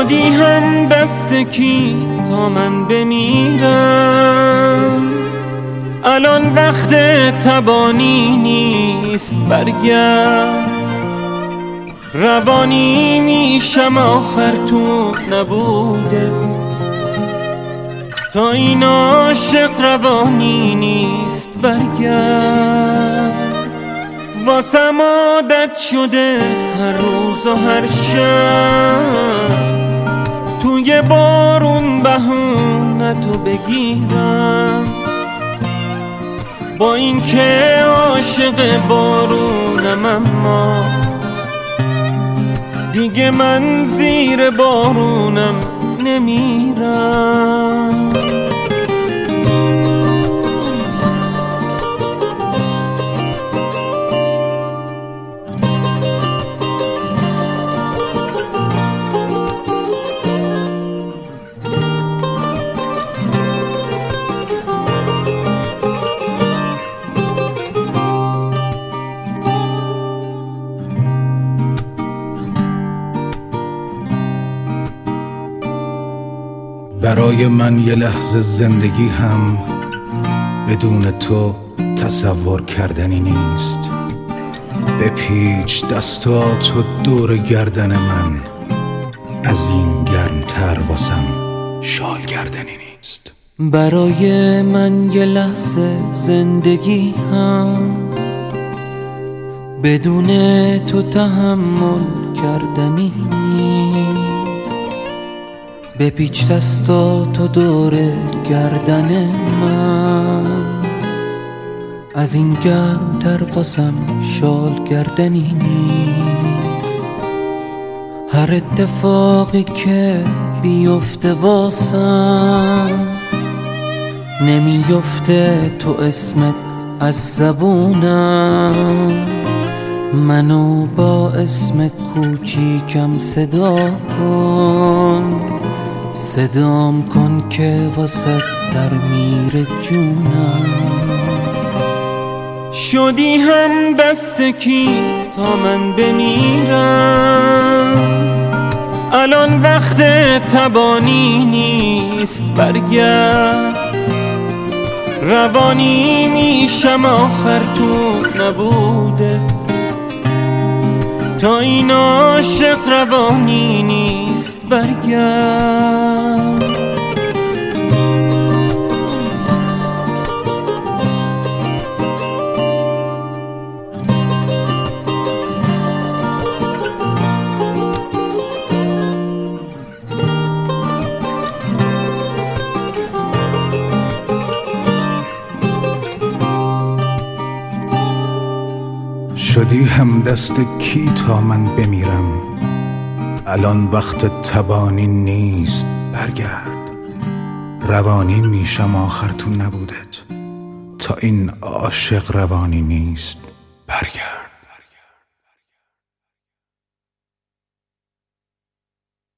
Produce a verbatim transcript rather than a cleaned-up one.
شدی هم دست کی تا من بمیرم؟ الان وقت تبانی نیست، برگرد. روانی میشم آخر تو نبوده، تا این عاشق روانی نیست، برگرد. واسم عادت شده هر روز و هر شب توی بارون بهونه تو بگیرم، با این که عاشق بارونم اما دیگه من زیر بارونم نمیرم. برای من یه لحظه زندگی هم بدون تو تصور کردنی نیست. بپیچ دستاتو دور گردن من، از این گرمتر واسم شال گردنی نیست. برای من یه لحظه زندگی هم بدون تو تحمل کردنی نیست. بپیچ دستاتو دور گردن من، از این گرمتر واسم شال گردنی نیست. هر اتفاقی که بیفته واسم نمیفته تو اسمت از زبونم. منو با اسم کوچیکم صدا کن، صدام کن که واسه در میره جونم. شدی هم دست کی تا من بمیرم؟ الان وقت تبانی نیست، برگرد. روانی میشم آخر تو نبوده، تا این عاشق روانی نیست، برگرد. شدی هم دست کی تا من بمیرم؟ الان وقت تبانی نیست، برگرد. روانی میشم آخر تو نبودت، تا این عاشق روانی نیست، برگرد.